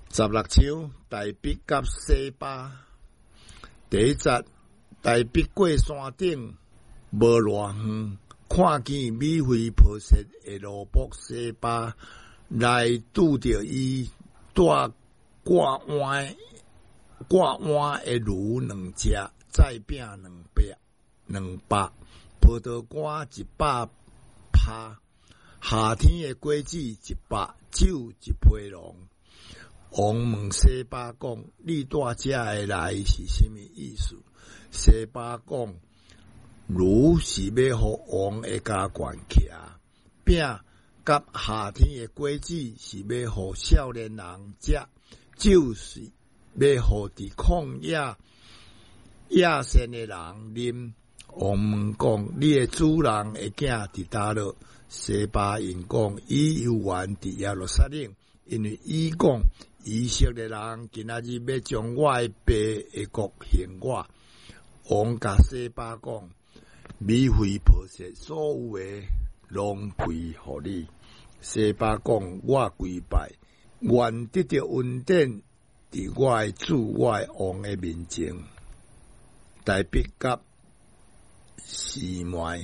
16章大笔甲西巴。第一节，大笔过山顶，无偌远，看见米非波设的罗卜西巴来拄着伊带挂碗的驴2只，再饼200，葡萄干100拍，夏天的果子100，酒1批笼。王问西巴讲：“你带这个来是什么意思？”西巴讲：“驴是要互王的家眷骑，饼甲夏天的果子是要互少年人食，酒是要互伫旷野生的人啉。”王问讲：“你的主人的囝伫叨落？”西巴因讲：“伊游玩伫耶路撒冷，因为伊讲。”以色列人今仔日要将我的爸的国献我。王甲西巴讲：米非波设所有的拢归互你。西巴讲：我跪拜，愿得到恩典伫我的主我的王的面前。大笔甲示麦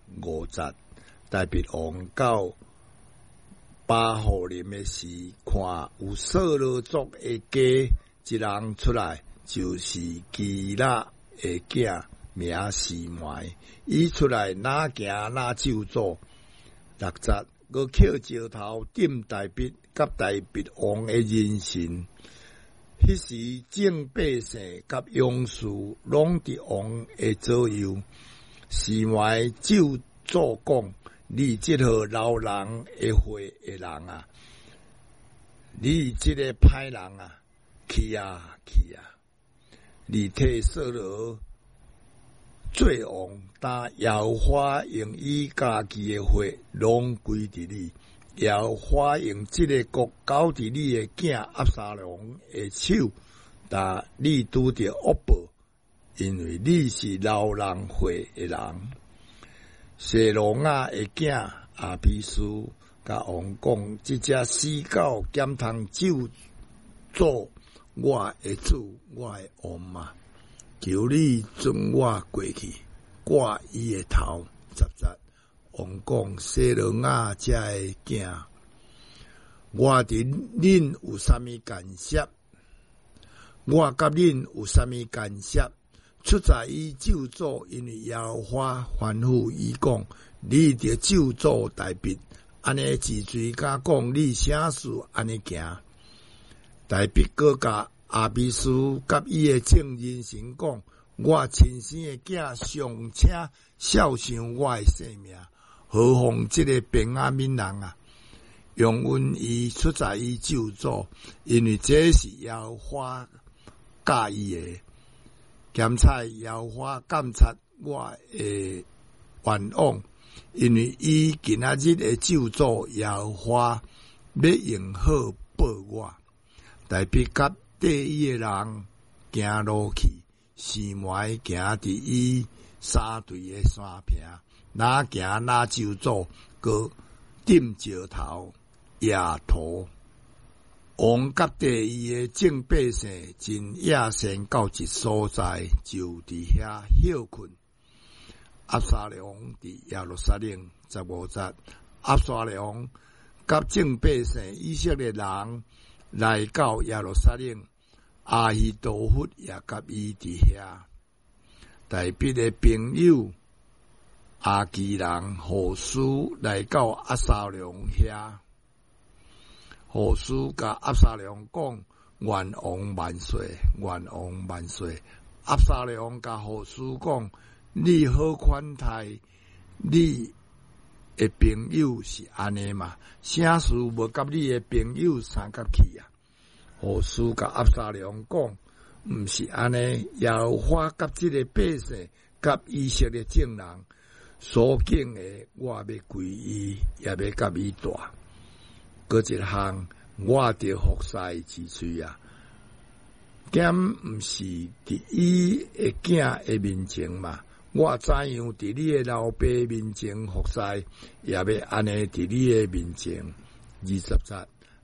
5节，大笔王到巴户林的时，看有扫罗族的家一人出来，就是基拉的囝名示麦。伊出来哪行哪就做。6节，佮捡石头点大笔，甲大笔王的人神。迄时正百姓甲勇士拢伫王的左右。示麦就做讲。你这号老人会会的人啊，你这个歹人啊，去啊！你替扫罗做王，但耶和华用伊家己的血拢归伫你，耶和华用这个国交伫你的囝押沙龙的手，但你拄着恶报，因为你是老人会的人。谢龙的囝阿比斯甲王讲：这只死狗减通救做我的主，我的王嘛！求你准我过去，挂伊的头。10节，王讲：谢龙这的囝，我伫恁有啥物感谢？我甲恁有啥物感谢？出在伊救助，因为耶和华吩咐伊讲：你着救助大笔，安尼治罪甲讲你啥事安尼行。大笔搁甲阿比斯甲伊的证人神讲：我亲生的囝尚且孝顺我的性命，何况这个便雅悯人啊！用恩伊出在伊救助，因为这是耶和华教伊的。咸菜耶和华监察我的愿望，因为伊今仔日的救助耶和华要用好报我。大笔甲缀伊的人行路去，示麦行伫伊3队的山坪，哪行哪救助，搁点石头野土。王甲缀伊的众百姓真野生到一所在，就伫遐休困。押沙龙伫耶路撒冷。15节，押沙龙甲众百姓以色列人来到耶路撒冷，阿希多弗也甲伊伫遐。大笔的朋友阿基人何书来到押沙龙遐。何书甲押沙龙讲：愿王万岁，愿王万岁。押沙龙甲何书讲：你好款待你的朋友是安尼嘛？啥事无甲你的朋友相甲去啊？何书甲押沙龙讲：毋是安尼，耶和华甲这个百姓甲以色列众人所敬的，我要归伊，也要甲伊大。搁一项，我着服侍之罪啊！减毋是伫伊的囝的面前嘛？我怎样伫你的老爸面前服侍，也要安尼伫你的面前。20节，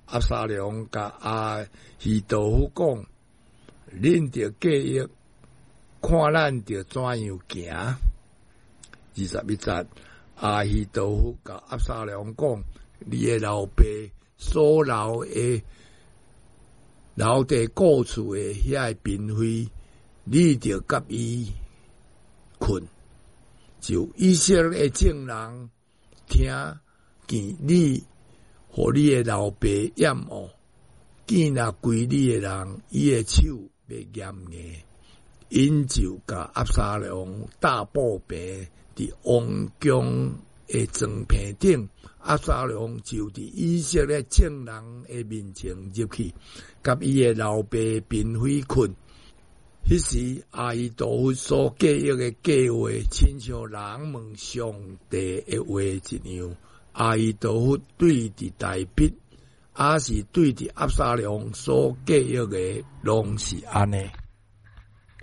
押沙龙甲阿希多夫讲，恁着计划，看咱着怎样行。21节，阿希多夫甲押沙龙讲，你的老爸所留伫故厝的遐嫔妃，你着甲伊困。就以色列众人听见你，互你的老爸厌恶，见若归你的人，伊的手袂严硬，因就甲押沙龙大布被伫王宫的床片顶，押沙龙就伫以色列众人的面前入去，甲伊的老爸嫔妃困。迄时阿希多夫所计划的计划，亲像人问上帝的话一样。阿希多夫对伫大笔，也是对伫押沙龙所计划的，拢是安尼。